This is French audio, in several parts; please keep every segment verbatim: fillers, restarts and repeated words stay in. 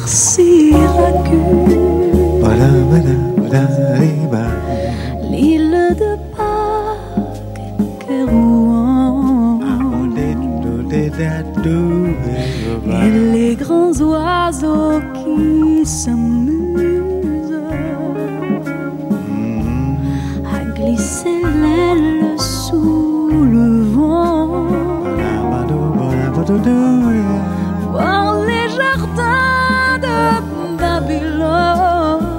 Syracuse. Voilà, voilà, voilà, voilà. L'île de Pâques et Rouen. Et les grands oiseaux qui s'amusent à glisser l'aile sous le vent. Voir les jardins de Babylone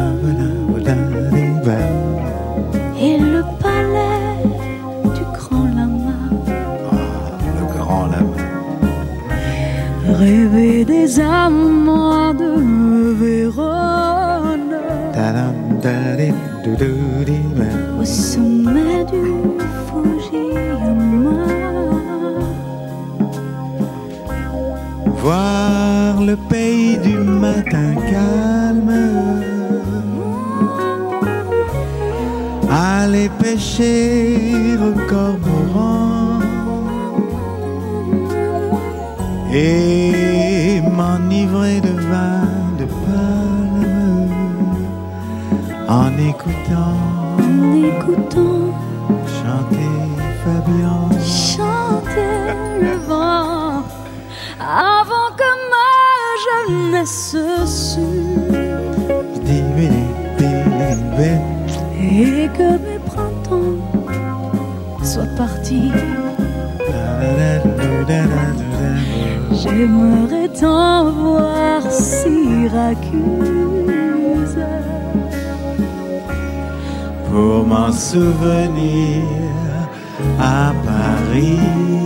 et le palais du grand lama. Le grand lama. Rêver des amants de Vérone au sommet du Fujiyama. Voir le pays du matin calme, aller pêcher au cormoran et m'enivrer de vin de palme en écoutant, En écoutant chanter Fabian. chanter le vent avant que ma jeunesse sûre et que mes printemps soient partis. J'aimerais tant voir Syracuse pour m'en souvenir à Paris.